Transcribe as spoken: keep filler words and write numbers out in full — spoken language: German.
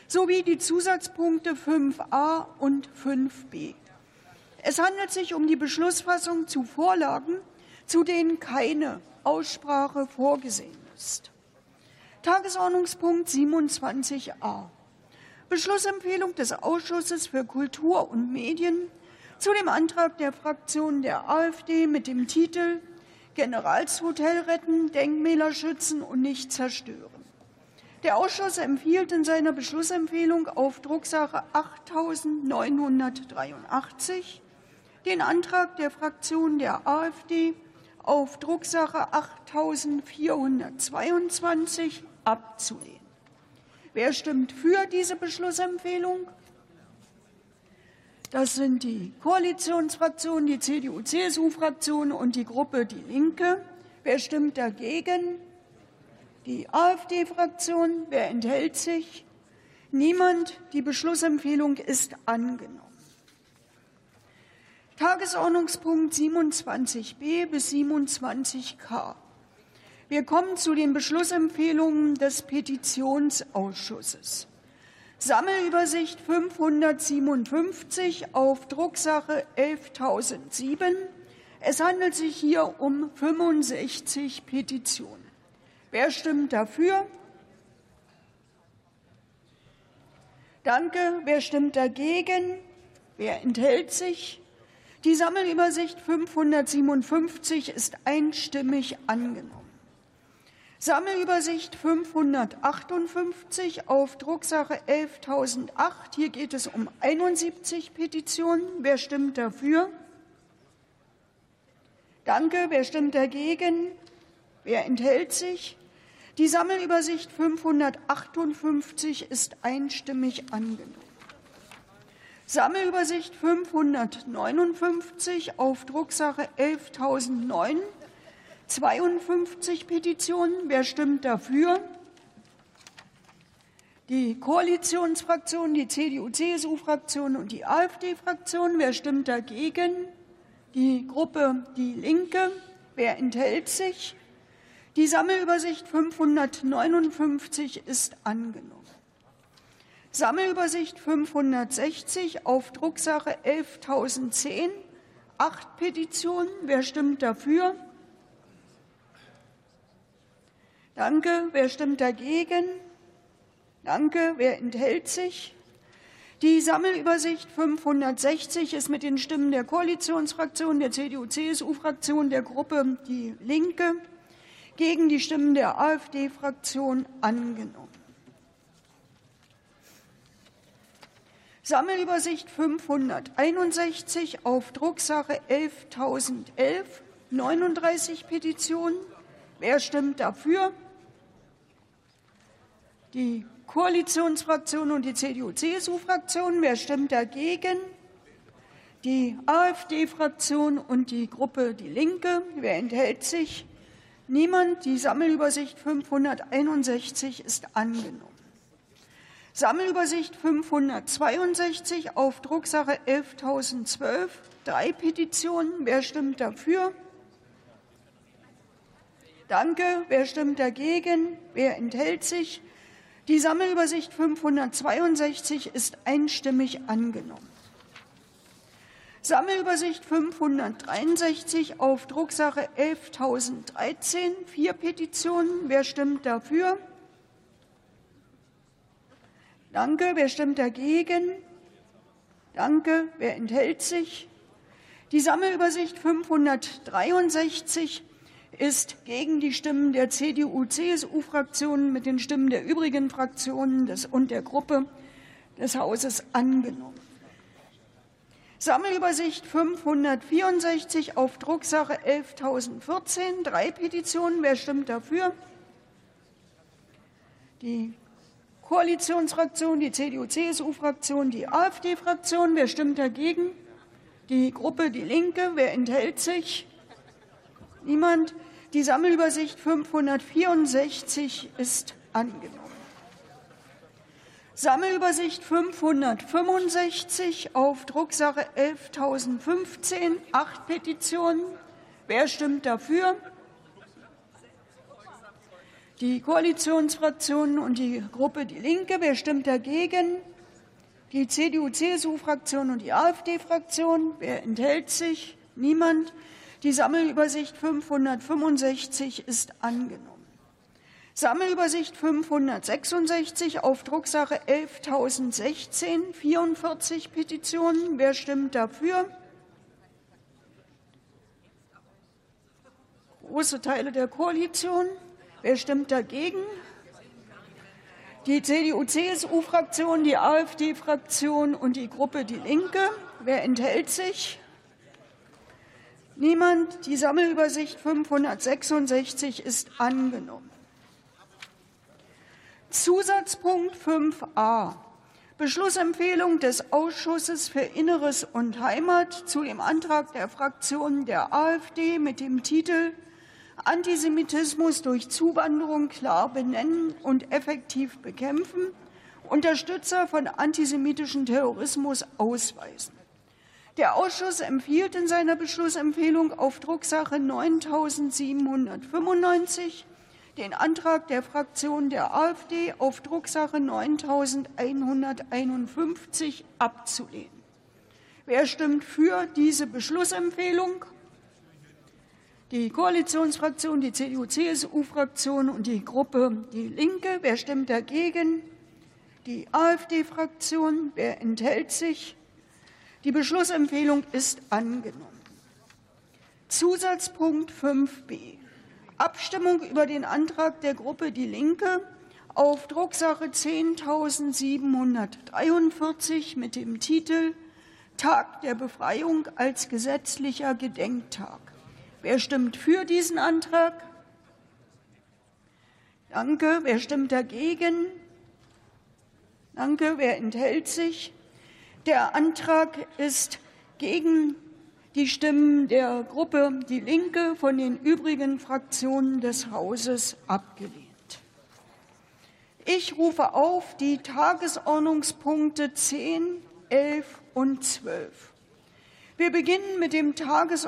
sowie die Zusatzpunkte fünf a und fünf b. Es handelt sich um die Beschlussfassung zu Vorlagen, zu denen keine Aussprache vorgesehen ist. Tagesordnungspunkt siebenundzwanzig a. Beschlussempfehlung des Ausschusses für Kultur und Medien zu dem Antrag der Fraktion der AfD mit dem Titel Generalshotel retten, Denkmäler schützen und nicht zerstören. Der Ausschuss empfiehlt in seiner Beschlussempfehlung auf Drucksache achttausendneunhundertdreiundachtzig den Antrag der Fraktion der AfD auf Drucksache achttausendvierhundertzweiundzwanzig abzulehnen. Wer stimmt für diese Beschlussempfehlung? Das sind die Koalitionsfraktionen, die C D U C S U-Fraktion und die Gruppe Die Linke. Wer stimmt dagegen? Die AfD-Fraktion. Wer enthält sich? Niemand. Die Beschlussempfehlung ist angenommen. Tagesordnungspunkt siebenundzwanzig b bis siebenundzwanzig k. Wir kommen zu den Beschlussempfehlungen des Petitionsausschusses. Sammelübersicht fünfhundertsiebenundfünfzig auf Drucksache elftausendsieben. Es handelt sich hier um fünfundsechzig Petitionen. Wer stimmt dafür? Danke. Wer stimmt dagegen? Wer enthält sich? Die Sammelübersicht fünfhundertsiebenundfünfzig ist einstimmig angenommen. Sammelübersicht fünfhundertachtundfünfzig auf Drucksache elftausendacht. Hier geht es um einundsiebzig Petitionen. Wer stimmt dafür? Danke. Wer stimmt dagegen? Wer enthält sich? Die Sammelübersicht fünfhundertachtundfünfzig ist einstimmig angenommen. Sammelübersicht fünfhundertneunundfünfzig auf Drucksache elftausendneun. zweiundfünfzig Petitionen. Wer stimmt dafür? Die Koalitionsfraktionen, die C D U C S U-Fraktion und die AfD-Fraktion. Wer stimmt dagegen? Die Gruppe Die Linke. Wer enthält sich? Die Sammelübersicht fünfhundertneunundfünfzig ist angenommen. Sammelübersicht fünfhundertsechzig auf Drucksache elftausendzehn. Acht Petitionen. Wer stimmt dafür? Danke. Wer stimmt dagegen? Danke. Wer enthält sich? Die Sammelübersicht fünfhundertsechzig ist mit den Stimmen der Koalitionsfraktion, der C D U C S U-Fraktion, der Gruppe Die Linke gegen die Stimmen der AfD-Fraktion angenommen. Sammelübersicht fünfhunderteinundsechzig auf Drucksache elftausendelf. neununddreißig Petitionen. Wer stimmt dafür? Die Koalitionsfraktion und die C D U C S U-Fraktion. Wer stimmt dagegen? Die AfD-Fraktion und die Gruppe Die Linke. Wer enthält sich? Niemand. Die Sammelübersicht fünfhunderteinundsechzig ist angenommen. Sammelübersicht fünfhundertzweiundsechzig auf Drucksache elftausendzwölf. Drei Petitionen. Wer stimmt dafür? Danke. Wer stimmt dagegen? Wer enthält sich? Die Sammelübersicht fünfhundertzweiundsechzig ist einstimmig angenommen. Sammelübersicht fünfhundertdreiundsechzig auf Drucksache elftausenddreizehn. Vier Petitionen. Wer stimmt dafür? Danke. Wer stimmt dagegen? Danke. Wer enthält sich? Die Sammelübersicht fünfhundertdreiundsechzig ist gegen die Stimmen der C D U C S U-Fraktion mit den Stimmen der übrigen Fraktionen des und der Gruppe des Hauses angenommen. Sammelübersicht fünfhundertvierundsechzig auf Drucksache elftausendvierzehn. Drei Petitionen. Wer stimmt dafür? Die Koalitionsfraktion, die C D U C S U-Fraktion, die AfD-Fraktion. Wer stimmt dagegen? Die Gruppe Die Linke. Wer enthält sich? Niemand. Die Sammelübersicht fünfhundertvierundsechzig ist angenommen. Sammelübersicht fünfhundertfünfundsechzig auf Drucksache elftausendfünfzehn. Acht Petitionen. Wer stimmt dafür? Die Koalitionsfraktionen und die Gruppe Die Linke. Wer stimmt dagegen? Die C D U-C S U-Fraktion und die AfD-Fraktion. Wer enthält sich? Niemand. Die Sammelübersicht fünfhundertfünfundsechzig ist angenommen. Sammelübersicht fünfhundertsechsundsechzig auf Drucksache elftausendsechzehn, vierundvierzig Petitionen. Wer stimmt dafür? Große Teile der Koalition. Wer stimmt dagegen? Die C D U-C S U-Fraktion, die AfD-Fraktion und die Gruppe Die Linke. Wer enthält sich? Niemand. Die Sammelübersicht fünfhundertsechsundsechzig ist angenommen. Zusatzpunkt fünf a. Beschlussempfehlung des Ausschusses für Inneres und Heimat zu dem Antrag der Fraktion der AfD mit dem Titel Antisemitismus durch Zuwanderung klar benennen und effektiv bekämpfen, Unterstützer von antisemitischen Terrorismus ausweisen. Der Ausschuss empfiehlt in seiner Beschlussempfehlung auf Drucksache neuntausendsiebenhundertfünfundneunzig den Antrag der Fraktion der AfD auf Drucksache neuntausendeinhunderteinundfünfzig abzulehnen. Wer stimmt für diese Beschlussempfehlung? Die Koalitionsfraktion, die C D U-C S U-Fraktion und die Gruppe Die Linke. Wer stimmt dagegen? Die AfD-Fraktion. Wer enthält sich? Die Beschlussempfehlung ist angenommen. Zusatzpunkt fünf b. Abstimmung über den Antrag der Gruppe Die Linke auf Drucksache zehntausendsiebenhundertdreiundvierzig mit dem Titel Tag der Befreiung als gesetzlicher Gedenktag. Wer stimmt für diesen Antrag? Danke. Wer stimmt dagegen? Danke. Wer enthält sich? Der Antrag ist gegen die Stimmen der Gruppe Die Linke von den übrigen Fraktionen des Hauses abgelehnt. Ich rufe auf die Tagesordnungspunkte zehn, elf und zwölf. Wir beginnen mit dem Tagesordnungspunkt